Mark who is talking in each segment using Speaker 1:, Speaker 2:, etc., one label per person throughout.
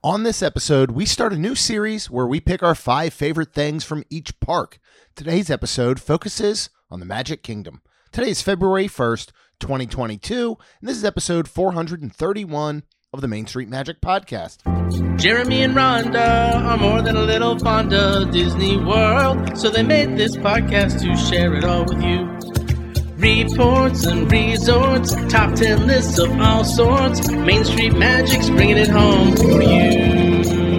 Speaker 1: On this episode, we start a new series where we pick our 5 favorite things from each park. Today's episode focuses on the Magic Kingdom. Today is February 1st, 2022, and this is episode 431 of the Main Street Magic Podcast.
Speaker 2: Jeremy and Rhonda are more than a little fond of Disney World, so they made this podcast to share it all with you. Reports and resorts, top 10 lists of all sorts, Main Street Magic's bringing it home for you.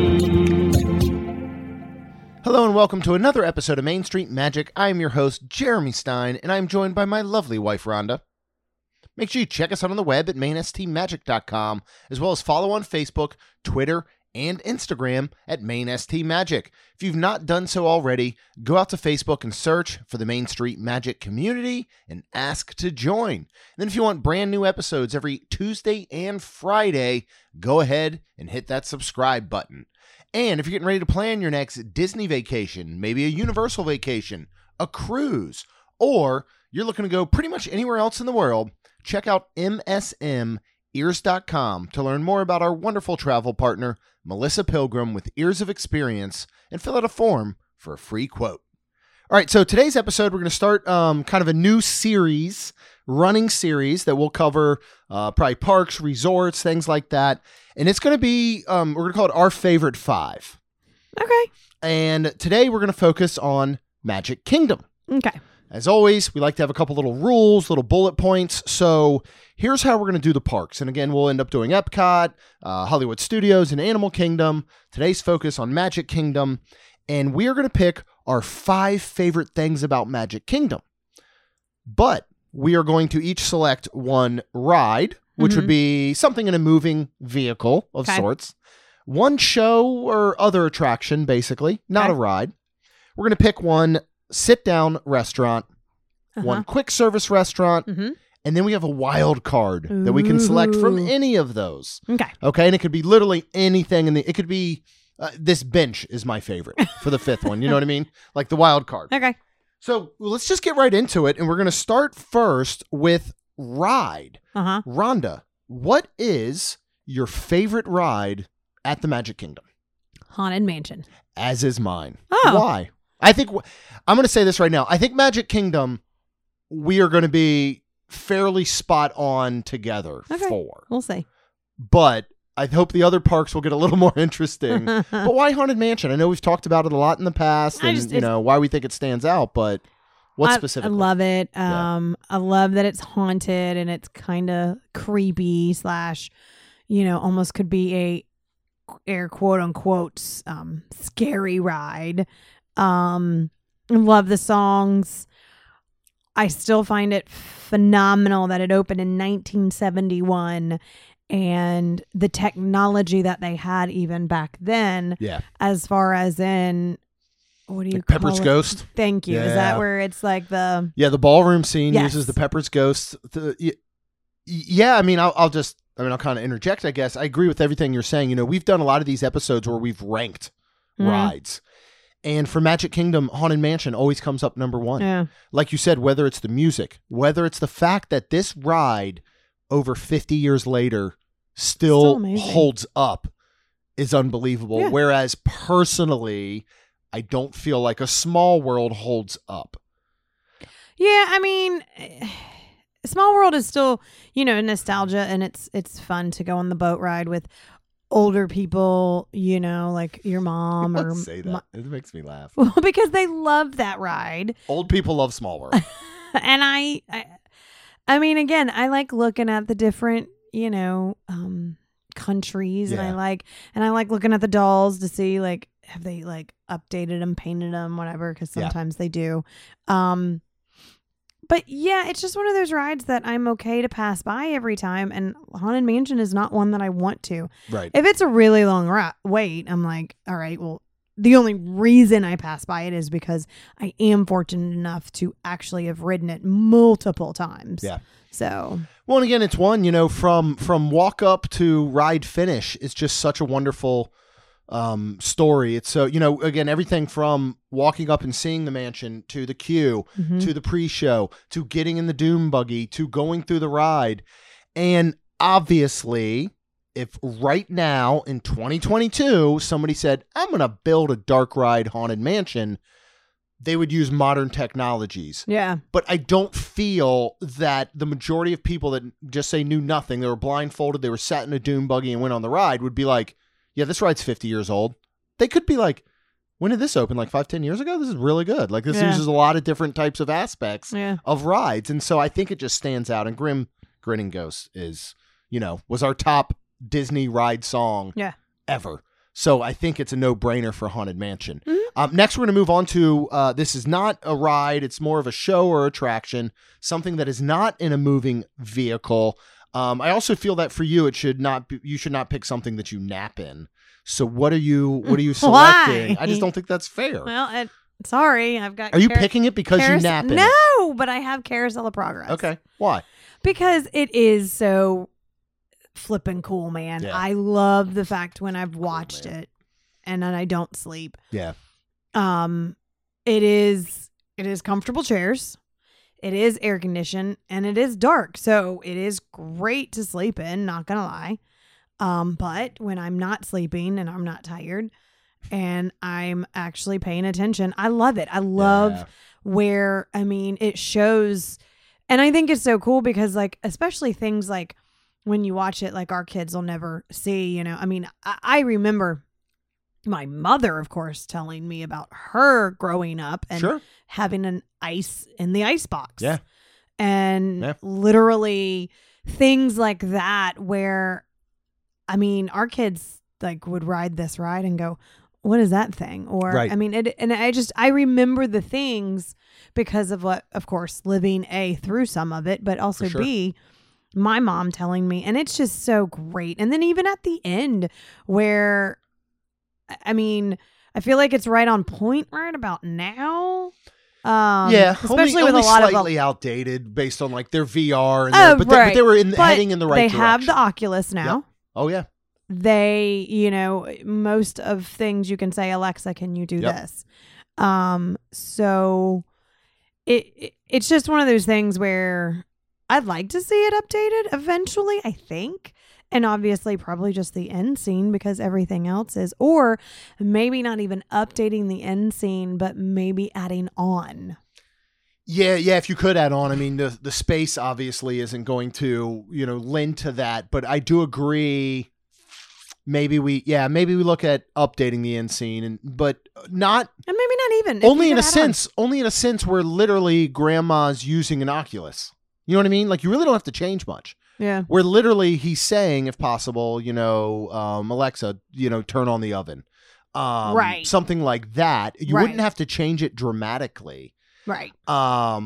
Speaker 1: Hello and welcome to another episode of Main Street Magic. I am your host, Jeremy Stein, and I'm joined by my lovely wife, Rhonda. Make sure you check us out on the web at mainstmagic.com, as well as follow on Facebook, Twitter, and Instagram at MainSTMagic. If you've not done so already, go out to Facebook and search for the Main Street Magic community and ask to join. And then if you want brand new episodes every Tuesday and Friday, go ahead and hit that subscribe button. And if you're getting ready to plan your next Disney vacation, maybe a Universal vacation, a cruise, or you're looking to go pretty much anywhere else in the world, check out MSMears.com to learn more about our wonderful travel partner, Melissa Pilgrim, with Ears of Experience, and fill out a form for a free quote. All right, so today's episode, we're going to start kind of a new series, running series that will cover probably parks, resorts, things like that. And it's going to be, we're going to call it Our Favorite 5.
Speaker 3: Okay.
Speaker 1: And today we're going to focus on Magic Kingdom.
Speaker 3: Okay.
Speaker 1: As always, we like to have a couple little rules, little bullet points. So here's how we're going to do the parks. And again, we'll end up doing Epcot, Hollywood Studios, and Animal Kingdom. Today's focus on Magic Kingdom. And we are going to pick our 5 favorite things about Magic Kingdom. But we are going to each select one ride, which would be something in a moving vehicle of sorts. One show or other attraction, basically, not a ride. We're going to pick one sit-down restaurant, one quick service restaurant, and then we have a wild card that we can select from any of those. Okay, and it could be literally anything. It could be, this bench is my favorite for the 5th one. You know what I mean? Like the wild card.
Speaker 3: Okay.
Speaker 1: So let's just get right into it, and we're going to start first with ride. Rhonda, what is your favorite ride at the Magic Kingdom?
Speaker 3: Haunted Mansion.
Speaker 1: As is mine.
Speaker 3: Oh.
Speaker 1: Why? I think, I'm going to say this right now. I think Magic Kingdom, we are going to be fairly spot on together for.
Speaker 3: We'll see.
Speaker 1: But I hope the other parks will get a little more interesting. But why Haunted Mansion? I know we've talked about it a lot in the past and, why we think it stands out, but what specifically?
Speaker 3: I love it. I love that it's haunted and it's kind of creepy / almost could be a air quote unquote scary ride. Love the songs. I still find it phenomenal that it opened in 1971 and the technology that they had even back then. Yeah. As far as in, what do you call
Speaker 1: Pepper's
Speaker 3: it?
Speaker 1: Ghost.
Speaker 3: Thank you. Yeah. Is that where it's like the...
Speaker 1: Yeah, the ballroom scene uses the Pepper's Ghost. Yeah, I mean, I'll kind of interject, I guess. I agree with everything you're saying. You know, we've done a lot of these episodes where we've ranked rides. And for Magic Kingdom, Haunted Mansion always comes up number 1. Yeah. Like you said, whether it's the music, whether it's the fact that this ride over 50 years later still holds up is unbelievable. Yeah. Whereas personally, I don't feel like a Small World holds up.
Speaker 3: Yeah, I mean, Small World is still, nostalgia, and it's fun to go on the boat ride with older people, like your mom or
Speaker 1: say that. It makes me laugh.
Speaker 3: Well, because they love that ride.
Speaker 1: Old people love Small World.
Speaker 3: And I mean, again, I like looking at the different, countries, and I like looking at the dolls to see like have they like updated them, painted them, whatever, because sometimes they do. But yeah, it's just one of those rides that I'm okay to pass by every time. And Haunted Mansion is not one that I want to. Right. If it's a really long wait, I'm like, all right, well, the only reason I pass by it is because I am fortunate enough to actually have ridden it multiple times. Yeah. So.
Speaker 1: Well, and again, it's one, from walk up to ride finish, it's just such a wonderful story. It's so, again, everything from walking up and seeing the mansion to the queue, to the pre-show, to getting in the Doom buggy, to going through the ride. And obviously if right now in 2022 somebody said, I'm going to build a dark ride haunted mansion, they would use modern technologies.
Speaker 3: Yeah.
Speaker 1: But I don't feel that the majority of people that just say knew nothing, they were blindfolded, they were sat in a dune buggy and went on the ride, would be like, yeah, this ride's 50 years old. They could be like, when did this open? Like 5-10 years ago? This is really good. Like this uses a lot of different types of aspects of rides. And so I think it just stands out. And Grinning Ghost is, was our top Disney ride song ever. So I think it's a no-brainer for Haunted Mansion. Mm-hmm. Next, we're going to move on to, this is not a ride. It's more of a show or attraction, something that is not in a moving vehicle. I also feel that for you, you should not pick something that you nap in. So what are you selecting?
Speaker 3: Why?
Speaker 1: I just don't think that's fair.
Speaker 3: Well, sorry, I've got.
Speaker 1: Are you picking it because you nap in it?
Speaker 3: No, but I have Carousel of Progress.
Speaker 1: Okay, why?
Speaker 3: Because it is so flipping cool, man.
Speaker 1: Yeah.
Speaker 3: I love the fact when I've watched it and then I don't sleep.
Speaker 1: Yeah.
Speaker 3: It is comfortable chairs. It is air conditioned and it is dark. So it is great to sleep in, not gonna lie. But when I'm not sleeping and I'm not tired and I'm actually paying attention, I love it. I love where, it shows, and I think it's so cool because especially things like when you watch it, like our kids will never see, I remember my mother, of course, telling me about her growing up and having an ice in the ice box.
Speaker 1: Yeah.
Speaker 3: And literally things like that where, our kids would ride this ride and go, what is that thing? Or, I remember the things because of what, of course, living through some of it, but also B, my mom telling me, and it's just so great. And then even at the end where, I feel like it's right on point right about now.
Speaker 1: Especially
Speaker 3: with a lot of
Speaker 1: slightly outdated based on their VR and but they were heading in the right direction.
Speaker 3: They have the Oculus now.
Speaker 1: Yep. Oh yeah.
Speaker 3: They, most of things you can say, Alexa, can you do this? So it's just one of those things where I'd like to see it updated eventually, I think. And obviously probably just the end scene because everything else is, or maybe not even updating the end scene, but maybe adding on.
Speaker 1: Yeah. If you could add on, the space obviously isn't going to, lend to that, but I do agree. Maybe we look at updating the end scene but not,
Speaker 3: and maybe not even
Speaker 1: only in a sense where literally grandma's using an Oculus. You know what I mean? You really don't have to change much.
Speaker 3: Yeah.
Speaker 1: Where literally he's saying, if possible, Alexa, turn on the oven. Right. Something like that. You wouldn't have to change it dramatically.
Speaker 3: Right.
Speaker 1: I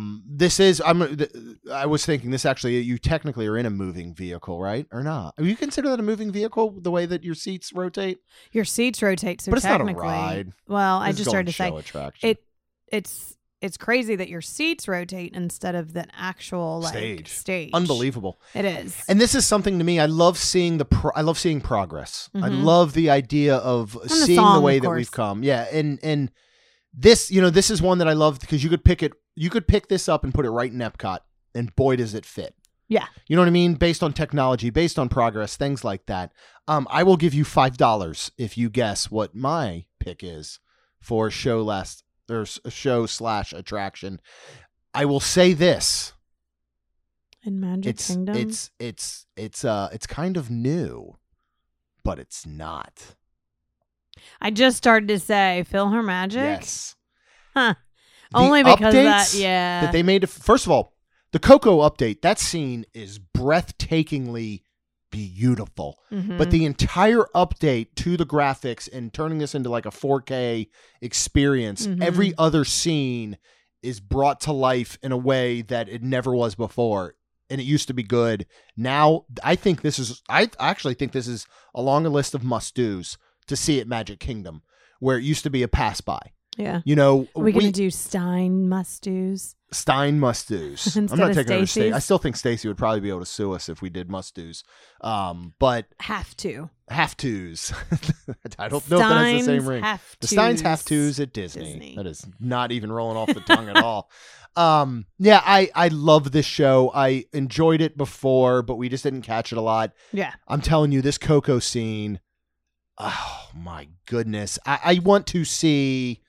Speaker 1: was thinking this actually, you technically are in a moving vehicle, right? Or not? Do you consider that a moving vehicle, the way that your seats rotate?
Speaker 3: Your seats rotate, so
Speaker 1: but it's
Speaker 3: technically.
Speaker 1: Not a ride.
Speaker 3: Well, I just started to say
Speaker 1: attraction.
Speaker 3: It's crazy that your seats rotate instead of the actual stage.
Speaker 1: Unbelievable.
Speaker 3: It is.
Speaker 1: And this is something to me. I love seeing seeing progress. Mm-hmm. I love the idea of seeing the way that we've come. Yeah, and this, this is one that I love because you could pick this up and put it right in Epcot, and boy does it fit.
Speaker 3: Yeah.
Speaker 1: You know what I mean? Based on technology, based on progress, things like that. I will give you $5 if you guess what my pick is for a show/attraction. I will say this.
Speaker 3: In Magic Kingdom?
Speaker 1: It's kind of new, but it's not.
Speaker 3: I just started to say PhilharMagic.
Speaker 1: Yes.
Speaker 3: Huh. Only because
Speaker 1: that they made. First of all, the Coco update, that scene is breathtakingly beautiful. Mm-hmm. But the entire update to the graphics and turning this into a 4K experience, every other scene is brought to life in a way that it never was before. And it used to be good. Now, I actually think this is along a list of must-dos to see at Magic Kingdom, where it used to be a pass-by.
Speaker 3: Yeah.
Speaker 1: You know,
Speaker 3: Are we going to do Stein must-dos?
Speaker 1: Stein must-dos. I'm
Speaker 3: Instead
Speaker 1: not
Speaker 3: of
Speaker 1: taking over
Speaker 3: Stacey's?
Speaker 1: Stacey. I still think Stacey would probably be able to sue us if we did must-dos. But
Speaker 3: Have to.
Speaker 1: have-tos. I don't know if that has the same ring. The Steins have-tos at Disney. That is not even rolling off the tongue at all. Yeah, I love this show. I enjoyed it before, but we just didn't catch it a lot.
Speaker 3: Yeah.
Speaker 1: I'm telling you, this Coco scene, oh my goodness. I want to see,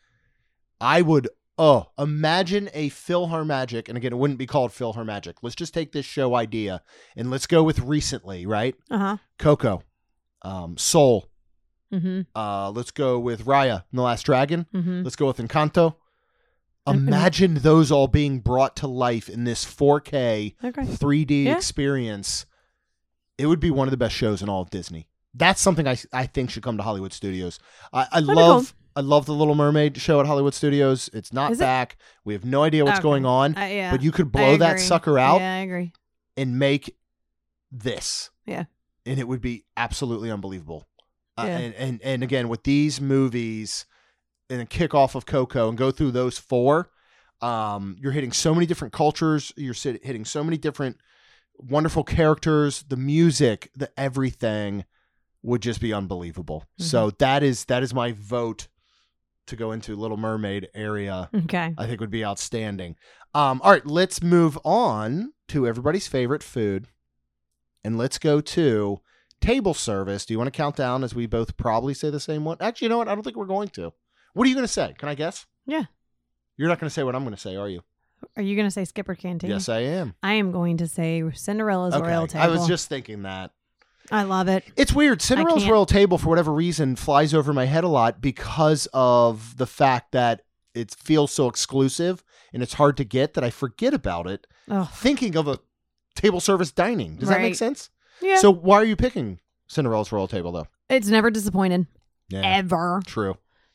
Speaker 1: imagine a PhilharMagic, and again, it wouldn't be called PhilharMagic. Let's just take this show idea and let's go with recently, right?
Speaker 3: Uh-huh.
Speaker 1: Coco, Soul.
Speaker 3: Mm-hmm.
Speaker 1: Let's go with Raya and the Last Dragon.
Speaker 3: Mm-hmm.
Speaker 1: Let's go with Encanto. Imagine those all being brought to life in this 4K 3D experience. It would be one of the best shows in all of Disney. That's something I think should come to Hollywood Studios. I love the Little Mermaid show at Hollywood Studios. It's not back. We have no idea what's going on.
Speaker 3: Yeah.
Speaker 1: But you could blow that sucker out.
Speaker 3: Yeah, I agree.
Speaker 1: And make this.
Speaker 3: Yeah.
Speaker 1: And it would be absolutely unbelievable.
Speaker 3: Yeah.
Speaker 1: And again, with these movies and a kickoff of Coco and go through those 4, you're hitting so many different cultures. You're hitting so many different wonderful characters. The music, the everything would just be unbelievable.
Speaker 3: Mm-hmm.
Speaker 1: So that is my vote to go into Little Mermaid area.
Speaker 3: Okay.
Speaker 1: I think would be outstanding. All right, let's move on to everybody's favorite food. And let's go to table service. Do you want to count down as we both probably say the same one? Actually, you know what? I don't think we're going to. What are you going to say? Can I guess?
Speaker 3: Yeah.
Speaker 1: You're not going to say what I'm going to say, are you?
Speaker 3: Are you going to say Skipper Canteen?
Speaker 1: Yes, I am.
Speaker 3: I am going to say Cinderella's Royal Table.
Speaker 1: I was just thinking that.
Speaker 3: I love it.
Speaker 1: It's weird. Cinderella's Royal Table, for whatever reason, flies over my head a lot because of the fact that it feels so exclusive and it's hard to get that I forget about it.
Speaker 3: Ugh.
Speaker 1: Thinking of a table service dining. Does that make sense?
Speaker 3: Yeah.
Speaker 1: So why are you picking Cinderella's Royal Table, though?
Speaker 3: It's never disappointed.
Speaker 1: Yeah.
Speaker 3: Ever.
Speaker 1: True.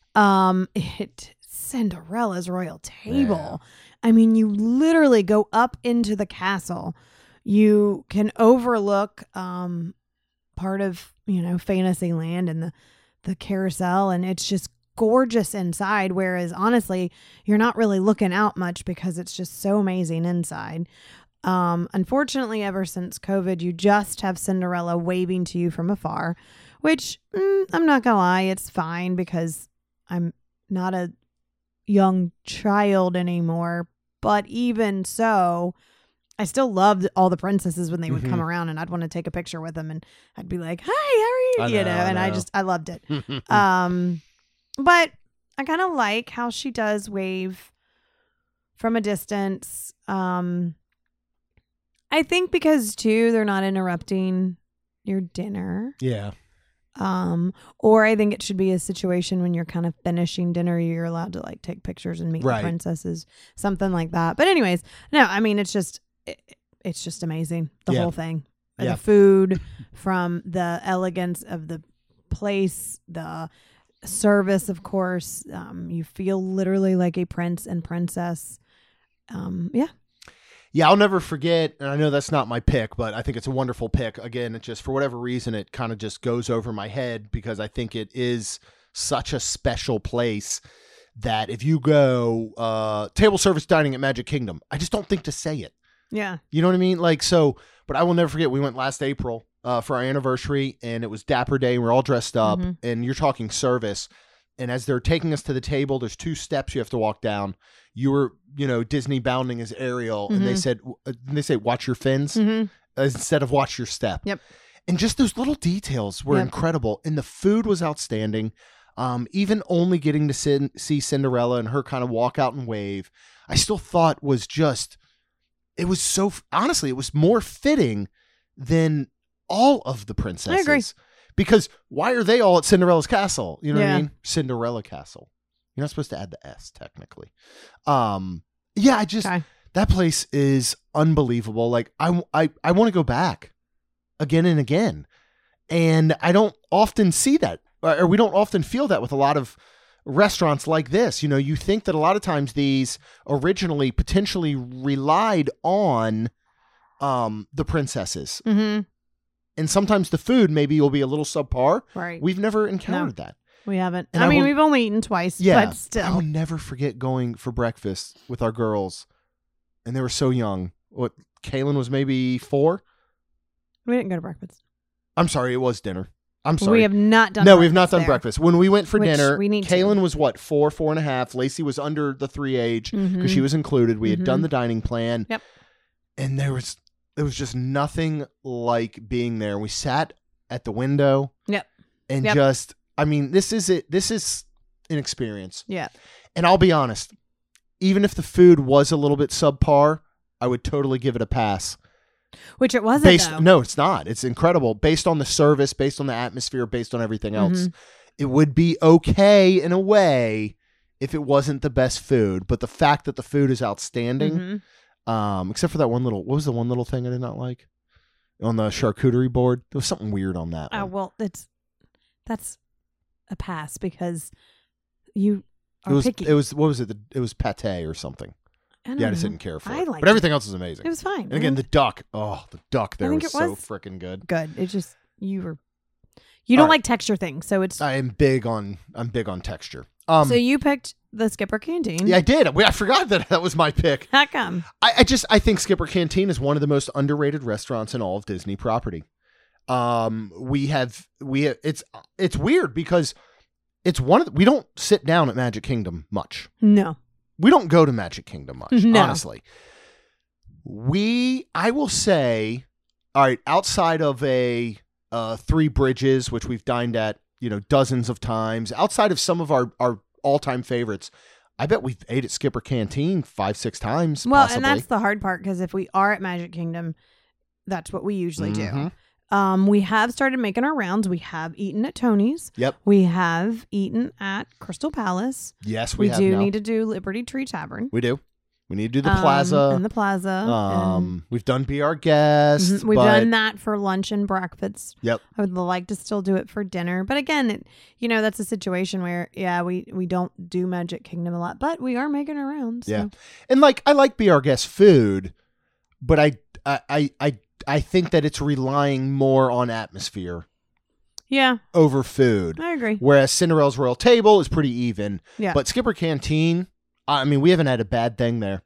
Speaker 3: Cinderella's Royal Table. Yeah. I mean, you literally go up into the castle. You can overlook part of, Fantasyland and the carousel, and it's just gorgeous inside, whereas honestly, you're not really looking out much because it's just so amazing inside. Unfortunately, ever since COVID, you just have Cinderella waving to you from afar, which I'm not gonna lie, it's fine because I'm not a young child anymore. But even so, I still loved all the princesses when they would come around, and I'd want to take a picture with them, and I'd be like, "Hi, how are you?" I loved it. But I kind of like how she does wave from a distance. I think because too, they're not interrupting your dinner.
Speaker 1: Yeah.
Speaker 3: Or I think it should be a situation when you're kind of finishing dinner, you're allowed to like take pictures and meet the princesses, something like that. But anyways, no, I mean, it's just amazing. The whole thing, the food, from the elegance of the place, the service, of course, you feel literally like a prince and princess.
Speaker 1: Yeah, I'll never forget, and I know that's not my pick, but I think it's a wonderful pick. Again, it just, for whatever reason, it kind of just goes over my head because I think it is such a special place that if you go table service dining at Magic Kingdom, I just don't think to say it.
Speaker 3: Yeah.
Speaker 1: You know what I mean? Like, so, but I will never forget, we went last April for our anniversary, and it was Dapper Day, and we're all dressed up, and you're talking service. And as they're taking us to the table, there's 2 steps you have to walk down. You were, Disney bounding as Ariel, and they said, watch your fins instead of watch your step.
Speaker 3: Yep.
Speaker 1: And just those little details were incredible. And the food was outstanding. Even only getting to see Cinderella and her kind of walk out and wave, I still thought was just, it was so, honestly, it was more fitting than all of the princesses.
Speaker 3: I agree.
Speaker 1: Because why are they all at Cinderella's castle? You know what I mean? Cinderella Castle. You're not supposed to add the S, technically. That place is unbelievable. Like, I want to go back again and again. And I don't often see that, or we don't often feel that with a lot of restaurants like this. You think that a lot of times these originally potentially relied on the princesses.
Speaker 3: Mm-hmm.
Speaker 1: And sometimes the food maybe will be a little subpar.
Speaker 3: Right.
Speaker 1: We've never encountered that.
Speaker 3: We haven't.
Speaker 1: And
Speaker 3: I mean,
Speaker 1: will-
Speaker 3: we've only eaten twice,
Speaker 1: Yeah,
Speaker 3: but still.
Speaker 1: I will never forget going for breakfast with our girls, and they were so young. What, Kaylin was maybe 4?
Speaker 3: We didn't go to breakfast.
Speaker 1: I'm sorry, it was dinner. I'm sorry.
Speaker 3: We have not done
Speaker 1: No, we have not done
Speaker 3: there.
Speaker 1: breakfast. When we went for
Speaker 3: Which
Speaker 1: dinner,
Speaker 3: we need to.
Speaker 1: Kaylin was what, 4.5. Lacey was under the 3 age because
Speaker 3: Mhm.
Speaker 1: she was included. We had done
Speaker 3: Mhm.
Speaker 1: the dining plan.
Speaker 3: Yep.
Speaker 1: And there was just nothing like being there. We sat at the window.
Speaker 3: Yep.
Speaker 1: And
Speaker 3: Yep.
Speaker 1: just, I mean, this is it. This is an experience.
Speaker 3: Yeah.
Speaker 1: And I'll be honest, even if the food was a little bit subpar, I would totally give it a pass.
Speaker 3: Which it wasn't,
Speaker 1: Based,
Speaker 3: though.
Speaker 1: no, it's not. It's incredible. Based on the service, based on the atmosphere, based on everything else.
Speaker 3: Mhm.
Speaker 1: It would be okay in a way if it wasn't the best food. But the fact that the food is outstanding,
Speaker 3: Mhm.
Speaker 1: except for that one little, what was the one little thing I did not like? On the charcuterie board? There was something weird on that one.
Speaker 3: Well, that's a pass because you are
Speaker 1: It was,
Speaker 3: picky.
Speaker 1: it was, what was it? It was pate or something.
Speaker 3: I don't
Speaker 1: Yeah, I just
Speaker 3: know.
Speaker 1: didn't care for
Speaker 3: I
Speaker 1: it.
Speaker 3: liked
Speaker 1: But everything else was amazing.
Speaker 3: It was fine.
Speaker 1: And again, the duck. Oh, the duck there
Speaker 3: think
Speaker 1: was
Speaker 3: it
Speaker 1: so
Speaker 3: was
Speaker 1: freaking good.
Speaker 3: good. It just you
Speaker 1: All
Speaker 3: don't
Speaker 1: right.
Speaker 3: like texture things, so it's
Speaker 1: I'm big on texture.
Speaker 3: so you picked the Skipper Canteen.
Speaker 1: Yeah, I did. I forgot that was my pick.
Speaker 3: How come?
Speaker 1: I think Skipper Canteen is one of the most underrated restaurants in all of Disney property. It's weird because it's we don't sit down at Magic Kingdom much.
Speaker 3: No.
Speaker 1: We don't go to Magic Kingdom much,
Speaker 3: No.
Speaker 1: honestly. I will say, all right, outside of a Three Bridges, which we've dined at, dozens of times, outside of some of our all-time favorites, I bet we've ate at Skipper Canteen 5-6 times.
Speaker 3: Well,
Speaker 1: possibly.
Speaker 3: and that's the hard part because if we are at Magic Kingdom, that's what we usually
Speaker 1: Mhm.
Speaker 3: do. We have started making our rounds. We have eaten at Tony's.
Speaker 1: Yep.
Speaker 3: We have eaten at Crystal Palace.
Speaker 1: Yes,
Speaker 3: We
Speaker 1: have
Speaker 3: do
Speaker 1: now.
Speaker 3: need to do Liberty Tree Tavern.
Speaker 1: We do. We need to do the plaza.
Speaker 3: And the plaza.
Speaker 1: We've done Be Our Guest.
Speaker 3: Mhm. We've
Speaker 1: but-
Speaker 3: done that for lunch and breakfast.
Speaker 1: Yep.
Speaker 3: I would like to still do it for dinner. But again, that's a situation where, we don't do Magic Kingdom a lot, but we are making our rounds.
Speaker 1: Yeah.
Speaker 3: So.
Speaker 1: And I like Be Our Guest food, but I think that it's relying more on atmosphere
Speaker 3: Yeah,
Speaker 1: over food.
Speaker 3: I agree.
Speaker 1: Whereas Cinderella's Royal Table is pretty even.
Speaker 3: Yeah.
Speaker 1: But Skipper Canteen, I mean, we haven't had a bad thing there.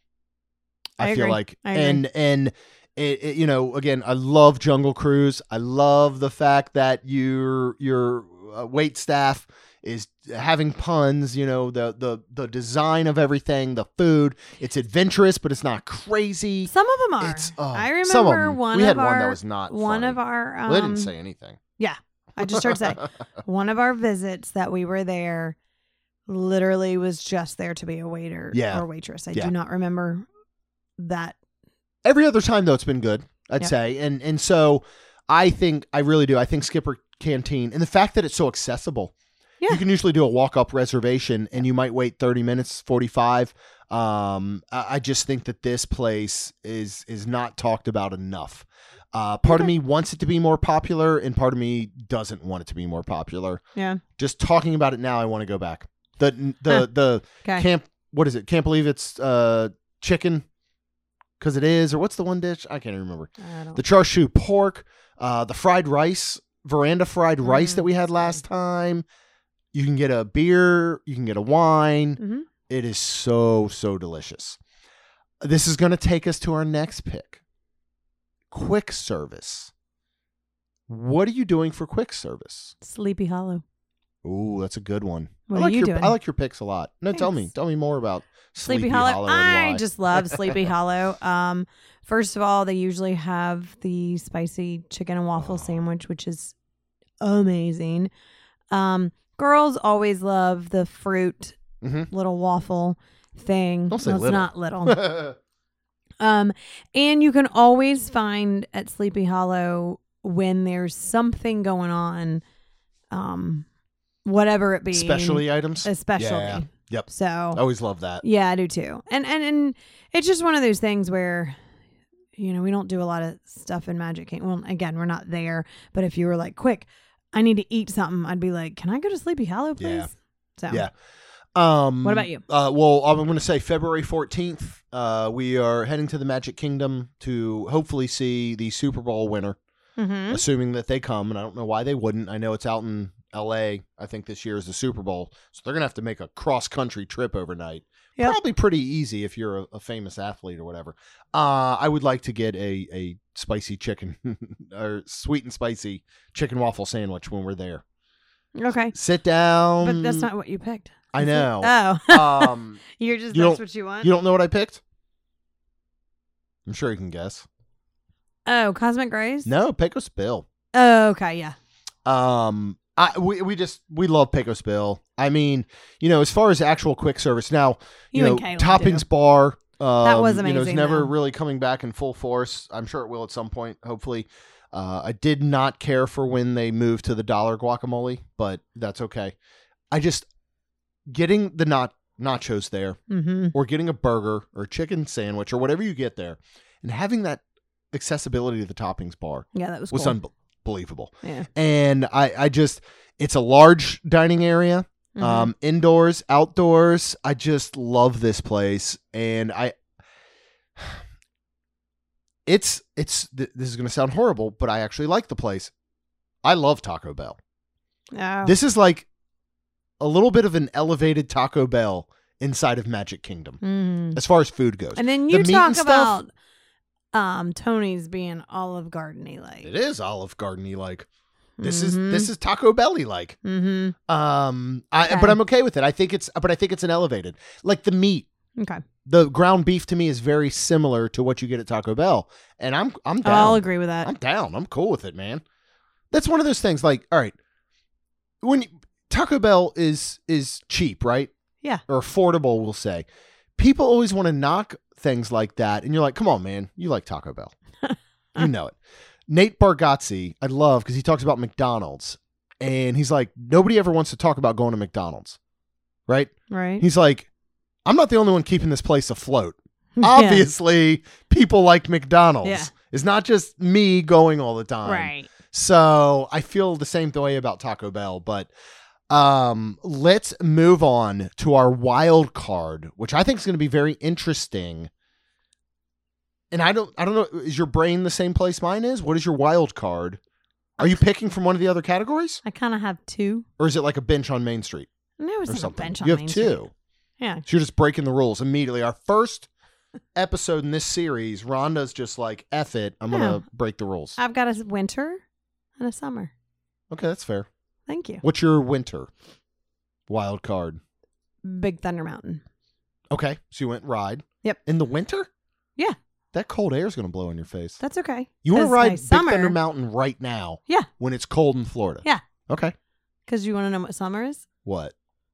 Speaker 1: I feel
Speaker 3: agree.
Speaker 1: like.
Speaker 3: I agree.
Speaker 1: And it, again, I love Jungle Cruise. I love the fact that your wait staff is having puns, the design of everything, the food. It's adventurous, but it's not crazy.
Speaker 3: Some of them are.
Speaker 1: It's,
Speaker 3: I
Speaker 1: some of
Speaker 3: remember
Speaker 1: them.
Speaker 3: one
Speaker 1: We had
Speaker 3: of our
Speaker 1: one that was not
Speaker 3: one
Speaker 1: funny.
Speaker 3: of our
Speaker 1: Well, they didn't say anything.
Speaker 3: Yeah, I just heard say one of our visits that we were there literally was just there to be a waiter
Speaker 1: Yeah.
Speaker 3: or waitress. I
Speaker 1: Yeah.
Speaker 3: do not remember that.
Speaker 1: Every other time though, it's been good, I'd
Speaker 3: Yep.
Speaker 1: say. And so I really do. I think Skipper Canteen, and the fact that it's so accessible.
Speaker 3: Yeah.
Speaker 1: You can usually do a walk-up reservation and you might wait 30 minutes, 45. I just think that this place is not talked about enough. Part of me wants it to be more popular and part of me doesn't want it to be more popular.
Speaker 3: Yeah.
Speaker 1: Just talking about it now, I want to go back. The
Speaker 3: Okay.
Speaker 1: what is it? Can't believe it's chicken because it is, or what's the one dish? I can't even remember.
Speaker 3: I don't.
Speaker 1: The char siu pork, the fried rice, veranda fried rice that we had
Speaker 3: that's
Speaker 1: last time. You can get a beer, you can get a wine.
Speaker 3: Mhm.
Speaker 1: It is so, so delicious. This is going to take us to our next pick. Quick service. What are you doing for quick service?
Speaker 3: Sleepy Hollow.
Speaker 1: Ooh, that's a good one.
Speaker 3: What
Speaker 1: I
Speaker 3: are
Speaker 1: like
Speaker 3: you
Speaker 1: your
Speaker 3: doing?
Speaker 1: I like your picks a lot. No, tell me more about
Speaker 3: Sleepy Hollow.
Speaker 1: and
Speaker 3: I
Speaker 1: why.
Speaker 3: just love Sleepy Hollow. First of all, they usually have the spicy chicken and waffle sandwich, which is amazing. Girls always love the fruit
Speaker 1: Mhm.
Speaker 3: little waffle thing.
Speaker 1: Don't say
Speaker 3: Well, it's
Speaker 1: little.
Speaker 3: not little. And you can always find at Sleepy Hollow when there's something going on, whatever it be.
Speaker 1: Specialty items.
Speaker 3: Especially.
Speaker 1: Yeah. Yep.
Speaker 3: So
Speaker 1: I always love that.
Speaker 3: yeah, I do too. And it's just one of those things where, we don't do a lot of stuff in Magic Kingdom. Well, again, we're not there. But if you were like, quick, I need to eat something, I'd be like, can I go to Sleepy Hollow, please?
Speaker 1: Yeah.
Speaker 3: So
Speaker 1: Yeah.
Speaker 3: What about you?
Speaker 1: Well, I'm going to say February 14th. We are heading to the Magic Kingdom to hopefully see the Super Bowl winner,
Speaker 3: Mm-hmm.
Speaker 1: assuming that they come. And I don't know why they wouldn't. I know it's out in LA, I think this year is the Super Bowl. So they're going to have to make a cross-country trip overnight.
Speaker 3: Yep.
Speaker 1: Probably pretty easy if you're a famous athlete or whatever. I would like to get a spicy chicken or sweet and spicy chicken waffle sandwich when we're there.
Speaker 3: Okay.
Speaker 1: Sit down.
Speaker 3: But that's not what you picked.
Speaker 1: I know.
Speaker 3: Oh. You're just,
Speaker 1: you
Speaker 3: that's
Speaker 1: don't-
Speaker 3: what you want?
Speaker 1: You don't know what I picked? I'm sure you can guess.
Speaker 3: Oh, Cosmic Grace?
Speaker 1: No, Pecos Bill.
Speaker 3: Oh, okay, yeah.
Speaker 1: We love Pecos Bill. I mean, as far as actual quick service now,
Speaker 3: You and Caleb
Speaker 1: Toppings
Speaker 3: do.
Speaker 1: Bar.
Speaker 3: That was
Speaker 1: It's
Speaker 3: amazing,
Speaker 1: never
Speaker 3: though.
Speaker 1: really coming back in full force. I'm sure it will at some point, hopefully. I did not care for when they moved to the $1 guacamole, but that's okay. I just getting the nachos there,
Speaker 3: Mm-hmm.
Speaker 1: or getting a burger or a chicken sandwich or whatever you get there, and having that accessibility to the Toppings Bar
Speaker 3: Yeah, that was
Speaker 1: was
Speaker 3: cool.
Speaker 1: unbelievable.
Speaker 3: Yeah.
Speaker 1: And I just, it's a large dining area,
Speaker 3: Mhm.
Speaker 1: indoors, outdoors. I just love this place. And this is going to sound horrible, but I actually like the place. I love Taco Bell.
Speaker 3: Oh.
Speaker 1: This is like a little bit of an elevated Taco Bell inside of Magic Kingdom
Speaker 3: Mhm.
Speaker 1: as far as food goes.
Speaker 3: And then
Speaker 1: The
Speaker 3: you
Speaker 1: meat
Speaker 3: talk
Speaker 1: and stuff-
Speaker 3: about Tony's being Olive Garden-y like.
Speaker 1: It is Olive Garden-y like. This
Speaker 3: Mhm.
Speaker 1: is Taco Bell-y like.
Speaker 3: Mm-hmm.
Speaker 1: But
Speaker 3: Okay.
Speaker 1: I'm okay with it. I think it's an elevated. Like the meat,
Speaker 3: Okay.
Speaker 1: the ground beef to me is very similar to what you get at Taco Bell, and I'm down.
Speaker 3: I'll agree with that.
Speaker 1: I'm down. I'm cool with it, man. That's one of those things. Like, all right, when Taco Bell is cheap, right?
Speaker 3: Yeah.
Speaker 1: Or affordable, we'll say. People always want to knock things like that, and you're like, come on, man, you like Taco Bell, you know it. Nate Bargatze, I love because he talks about McDonald's, and he's like, nobody ever wants to talk about going to McDonald's, right?
Speaker 3: Right.
Speaker 1: He's like, I'm not the only one keeping this place afloat.
Speaker 3: Yeah.
Speaker 1: Obviously, people like McDonald's.
Speaker 3: Yeah.
Speaker 1: It's not just me going all the time.
Speaker 3: Right.
Speaker 1: So I feel the same way about Taco Bell, but let's move on to our wild card, which I think is going to be very interesting. And I don't know, is your brain the same place mine is? What is your wild card? Are you picking from one of the other categories?
Speaker 3: I kind of have two.
Speaker 1: Or is it like a bench on Main Street
Speaker 3: No, it's
Speaker 1: or
Speaker 3: like a
Speaker 1: something?
Speaker 3: bench on
Speaker 1: You have
Speaker 3: Main
Speaker 1: two.
Speaker 3: Street. Yeah.
Speaker 1: So you're just breaking the rules immediately. Our first episode in this series, Rhonda's just like, F it, I'm going
Speaker 3: Yeah.
Speaker 1: to break the rules.
Speaker 3: I've got a winter and a summer.
Speaker 1: Okay, that's fair.
Speaker 3: Thank you.
Speaker 1: What's your winter wild card?
Speaker 3: Big Thunder Mountain.
Speaker 1: Okay, so you went ride.
Speaker 3: Yep.
Speaker 1: In the winter?
Speaker 3: Yeah.
Speaker 1: That cold air is going to blow in your face.
Speaker 3: That's okay.
Speaker 1: You want to
Speaker 3: 'Cause
Speaker 1: ride
Speaker 3: my
Speaker 1: Big
Speaker 3: summer-
Speaker 1: Thunder Mountain right now?
Speaker 3: Yeah.
Speaker 1: When it's cold in Florida?
Speaker 3: Yeah.
Speaker 1: Okay.
Speaker 3: Because you want to know what summer is?
Speaker 1: What?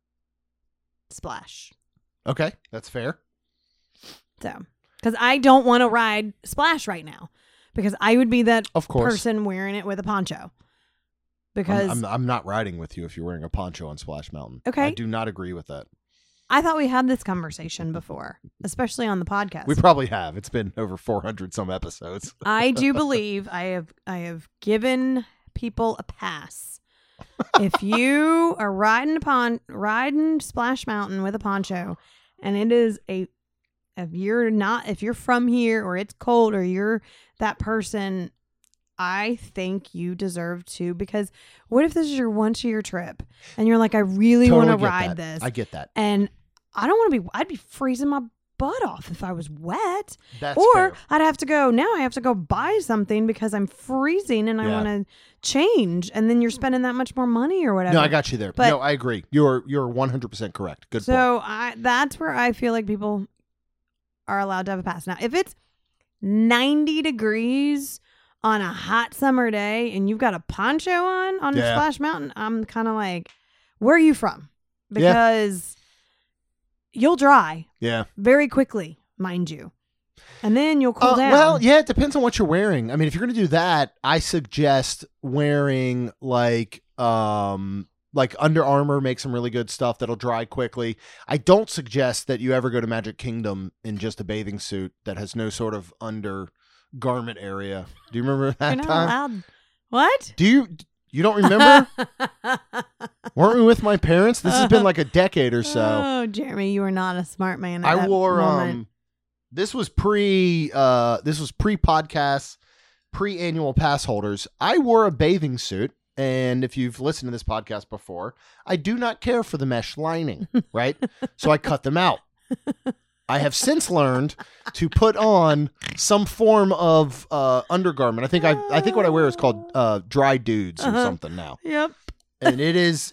Speaker 3: Splash.
Speaker 1: Okay, that's fair.
Speaker 3: So, because I don't want to ride Splash right now, because I would be that
Speaker 1: Of course.
Speaker 3: person wearing it with a poncho. Because
Speaker 1: I'm not riding with you if you're wearing a poncho on Splash Mountain.
Speaker 3: Okay.
Speaker 1: I do not agree with that.
Speaker 3: I thought we had this conversation before, especially on the podcast.
Speaker 1: We probably have. It's been over 400 some episodes.
Speaker 3: I do believe I have given people a pass. If you are riding Splash Mountain with a poncho, and it is if you're from here or it's cold or you're that person, I think you deserve to, because what if this is your once-a-year trip and you're like, I really want to
Speaker 1: Totally get
Speaker 3: ride
Speaker 1: that.
Speaker 3: this,
Speaker 1: I get that.
Speaker 3: and I don't want to be. I'd be freezing my butt off if I was wet.
Speaker 1: That's
Speaker 3: Or
Speaker 1: fair.
Speaker 3: I'd have to go now. I have to go buy something because I'm freezing and I
Speaker 1: Yeah.
Speaker 3: want to change, and then you're spending that much more money or whatever.
Speaker 1: No, I got you there.
Speaker 3: But-
Speaker 1: No, I agree. You're 100% correct. Good point.
Speaker 3: So that's where I feel like people are allowed to have a pass. Now, if it's 90 degrees on a hot summer day and you've got a poncho on
Speaker 1: Yeah.
Speaker 3: Splash Mountain, I'm kind of like, where are you from?
Speaker 1: Yeah.
Speaker 3: Because you'll dry
Speaker 1: Yeah.
Speaker 3: very quickly, mind you. And then you'll cool down.
Speaker 1: Well, yeah, it depends on what you're wearing. I mean, if you're going to do that, I suggest wearing like Under Armour makes some really good stuff that'll dry quickly. I don't suggest that you ever go to Magic Kingdom in just a bathing suit that has no sort of undergarment area. Do you remember
Speaker 3: You're
Speaker 1: that
Speaker 3: not
Speaker 1: time?
Speaker 3: allowed. What?
Speaker 1: Do you don't remember? Weren't we with my parents? This has been like a decade or so.
Speaker 3: Oh, Jeremy, you are not a smart man. At
Speaker 1: I
Speaker 3: that
Speaker 1: wore
Speaker 3: moment.
Speaker 1: this was pre-podcast, pre-annual pass holders. I wore a bathing suit And if you've listened to this podcast before, I do not care for the mesh lining, right? So I cut them out. I have since learned to put on some form of undergarment. I think what I wear is called dry dudes or something now.
Speaker 3: Yep.
Speaker 1: And it is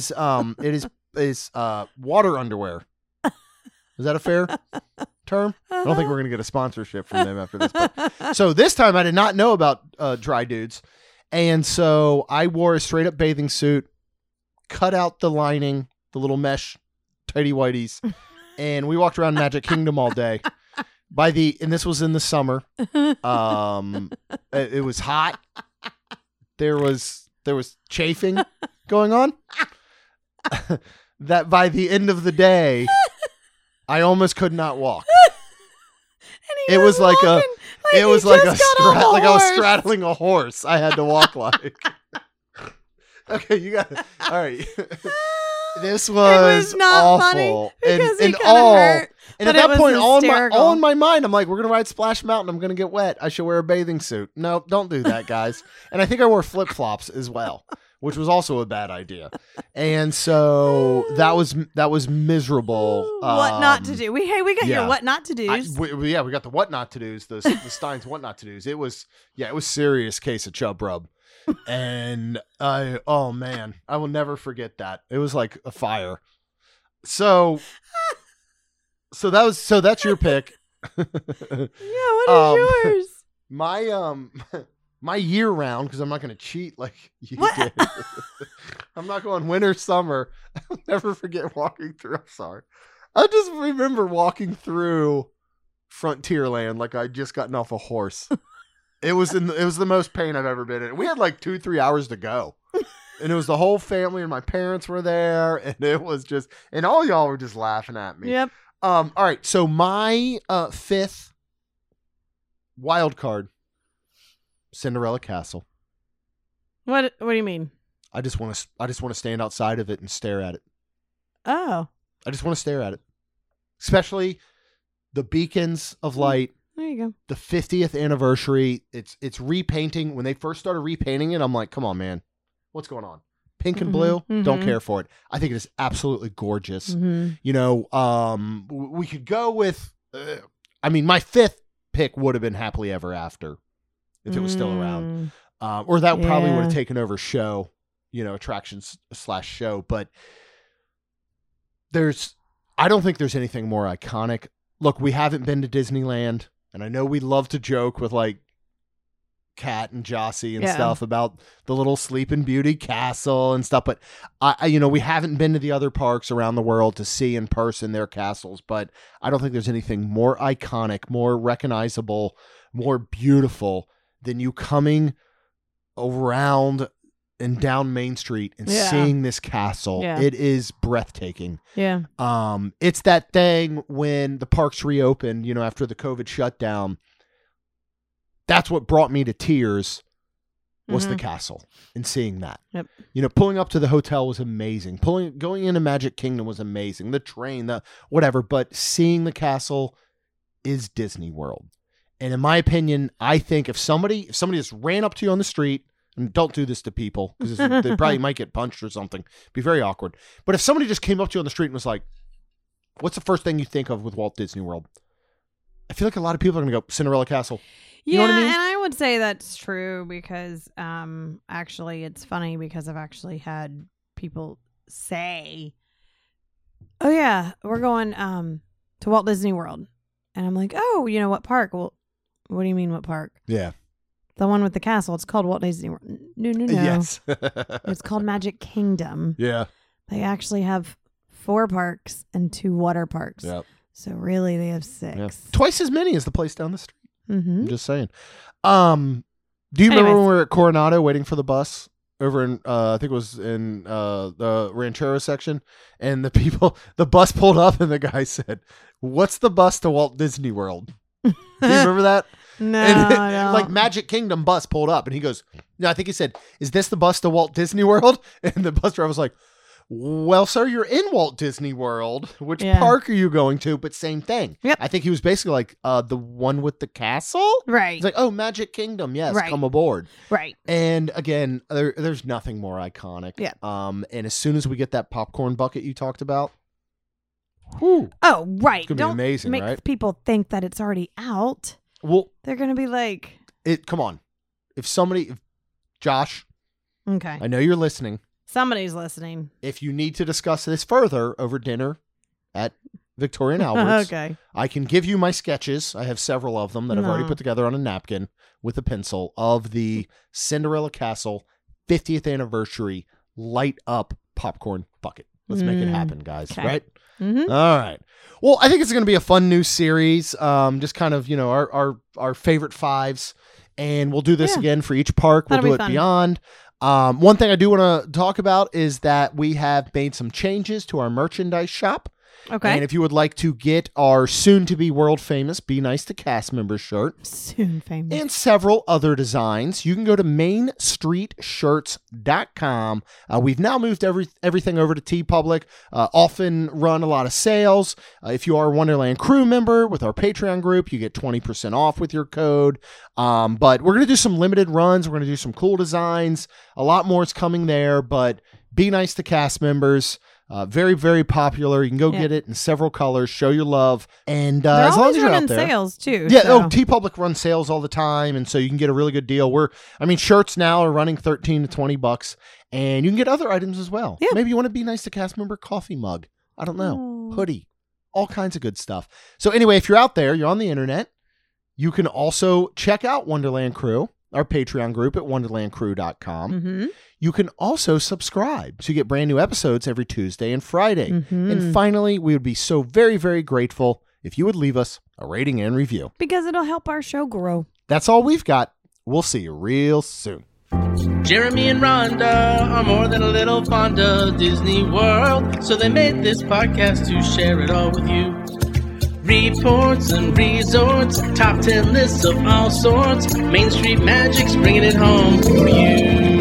Speaker 1: water underwear. Is that a fair term? I don't think we're going to get a sponsorship from them after this. But. So this time I did not know about dry dudes. And so I wore a straight up bathing suit, cut out the lining, the little mesh tighty whities, and we walked around Magic Kingdom all day. And this was in the summer. It was hot. There was chafing going on. That by the end of the day, I almost could not walk. It was like I was straddling a horse. I had to walk like. Okay, you got it. All right. This was
Speaker 3: not
Speaker 1: awful.
Speaker 3: funny because he kind of hurt.
Speaker 1: And at that point, all in my mind, I'm like, we're gonna ride Splash Mountain. I'm gonna get wet. I should wear a bathing suit. No, don't do that, guys. And I think I wore flip flops as well, which was also a bad idea. And so that was miserable.
Speaker 3: What not to do? We got your what not to do's.
Speaker 1: We got the what not to do's. The Stein's what not to do's. It was serious case of chub rub. And oh man, I will never forget that. It was like a fire. So that's your pick.
Speaker 3: Yeah, what is yours?
Speaker 1: My year round, because I'm not going to cheat like you did. I'm not going winter, summer. I'll never forget walking through. I'm sorry. I just remember walking through Frontierland like I'd just gotten off a horse. It was the most pain I've ever been in. We had like 2-3 hours to go. And it was the whole family and my parents were there. And it was just, and all y'all were just laughing at me.
Speaker 3: Yep.
Speaker 1: All right. So my fifth wild card, Cinderella Castle.
Speaker 3: What do you mean?
Speaker 1: I just want to stand outside of it and stare at it.
Speaker 3: Oh.
Speaker 1: I just want to stare at it. Especially the beacons of light.
Speaker 3: There you go.
Speaker 1: The 50th anniversary. It's repainting. When they first started repainting it, I'm like, come on, man. What's going on? Pink and blue?
Speaker 3: Mm-hmm.
Speaker 1: Don't care for it. I think it is absolutely gorgeous.
Speaker 3: Mm-hmm.
Speaker 1: You know, we could go with, my fifth pick would have been Happily Ever After if it was still around. Or that probably would have taken over show, attractions / show. But I don't think there's anything more iconic. Look, we haven't been to Disneyland. And I know we love to joke with like Kat and Jossie and stuff about the little Sleeping Beauty castle and stuff. But we haven't been to the other parks around the world to see in person their castles. But I don't think there's anything more iconic, more recognizable, more beautiful than you coming around and down Main Street and seeing this castle.
Speaker 3: Yeah.
Speaker 1: It is breathtaking.
Speaker 3: Yeah.
Speaker 1: It's that thing when the parks reopened, after the COVID shutdown. That's what brought me to tears was the castle and seeing that.
Speaker 3: Yep.
Speaker 1: Pulling up to the hotel was amazing. Going into Magic Kingdom was amazing. The train, the whatever, but seeing the castle is Disney World. And in my opinion, I think if somebody just ran up to you on the street, and don't do this to people because they probably might get punched or something. It'd be very awkward. But if somebody just came up to you on the street and was like, what's the first thing you think of with Walt Disney World? I feel like a lot of people are going to go Cinderella Castle. You know what I mean?
Speaker 3: And I would say that's true because actually it's funny because I've actually had people say, oh yeah, we're going to Walt Disney World. And I'm like, oh, what park? Well, what do you mean what park?
Speaker 1: Yeah.
Speaker 3: The one with the castle. It's called Walt Disney World. No.
Speaker 1: Yes.
Speaker 3: It's called Magic Kingdom.
Speaker 1: Yeah.
Speaker 3: They actually have 4 parks and 2 water parks.
Speaker 1: Yep.
Speaker 3: So really they have 6.
Speaker 1: Yeah. Twice as many as the place down the street.
Speaker 3: Mm-hmm.
Speaker 1: I'm just saying. Do you remember when we were at Coronado waiting for the bus over in, I think it was in the Ranchero section, and the bus pulled up and the guy said, what's the bus to Walt Disney World? Do you remember that?
Speaker 3: No,
Speaker 1: and like Magic Kingdom bus pulled up and he goes, I think he said, is this the bus to Walt Disney World? And the bus driver was like, well, sir, you're in Walt Disney World. Which
Speaker 3: Yeah.
Speaker 1: park are you going to? But same thing.
Speaker 3: Yep.
Speaker 1: I think he was basically like, the one with the castle?
Speaker 3: Right.
Speaker 1: He's like, oh, Magic Kingdom. Yes,
Speaker 3: Right.
Speaker 1: come aboard.
Speaker 3: Right.
Speaker 1: And again, there's nothing more iconic.
Speaker 3: Yeah.
Speaker 1: And as soon as we get that popcorn bucket you talked about, whew,
Speaker 3: Oh, right.
Speaker 1: it's going to be
Speaker 3: Don't
Speaker 1: amazing,
Speaker 3: make
Speaker 1: right?
Speaker 3: people think that it's already out.
Speaker 1: Well,
Speaker 3: They're going to be like,
Speaker 1: come on. If Josh,
Speaker 3: okay,
Speaker 1: I know you're listening.
Speaker 3: somebody's listening.
Speaker 1: If you need to discuss this further over dinner at Victoria and Albert's,
Speaker 3: Okay.
Speaker 1: I can give you my sketches. I have several of them that I've already
Speaker 3: No.
Speaker 1: put together on a napkin with a pencil of the Cinderella Castle 50th anniversary light up popcorn bucket. Let's make it happen, guys.
Speaker 3: Okay.
Speaker 1: Right?
Speaker 3: Mm-hmm.
Speaker 1: All right. Well, I think it's going to be a fun new series. Just kind of, our favorite fives. And we'll do this
Speaker 3: Yeah.
Speaker 1: again for each park. We'll
Speaker 3: That'll
Speaker 1: do
Speaker 3: be
Speaker 1: it
Speaker 3: fun.
Speaker 1: beyond. One thing I do want to talk about is that we have made some changes to our merchandise shop.
Speaker 3: Okay.
Speaker 1: And if you would like to get our soon-to-be world-famous Be Nice to Cast Members shirt
Speaker 3: Soon famous.
Speaker 1: and several other designs, you can go to mainstreetshirts.com. We've now moved everything over to TeePublic. Often run a lot of sales. If you are a Wonderland Crew member with our Patreon group, you get 20% off with your code. But we're going to do some limited runs. We're going to do some cool designs. A lot more is coming there, but Be Nice to Cast Members. Very, very popular. You can go get it in several colors. Show your love. And
Speaker 3: They're
Speaker 1: as long
Speaker 3: always
Speaker 1: as you're out
Speaker 3: running
Speaker 1: there.
Speaker 3: sales too.
Speaker 1: Yeah,
Speaker 3: so.
Speaker 1: TeePublic runs sales all the time, and so you can get a really good deal. Shirts now are running $13 to $20, and you can get other items as well.
Speaker 3: Yeah.
Speaker 1: Maybe you want to Be Nice to Cast member coffee mug. I don't know.
Speaker 3: Oh.
Speaker 1: Hoodie. All kinds of good stuff. So anyway, if you're out there, you're on the internet, you can also check out Wonderland Crew, our Patreon group at wonderlandcrew.com.
Speaker 3: Mm-hmm.
Speaker 1: You can also subscribe so you get brand new episodes every Tuesday and Friday.
Speaker 3: Mm-hmm.
Speaker 1: And finally, we would be so very, very grateful if you would leave us a rating and review.
Speaker 3: Because it'll help our show grow.
Speaker 1: That's all we've got. We'll see you real soon.
Speaker 2: Jeremy and Rhonda are more than a little fond of Disney World, so they made this podcast to share it all with you. Reports and resorts, top 10 lists of all sorts, Main Street Magic's bringing it home for you.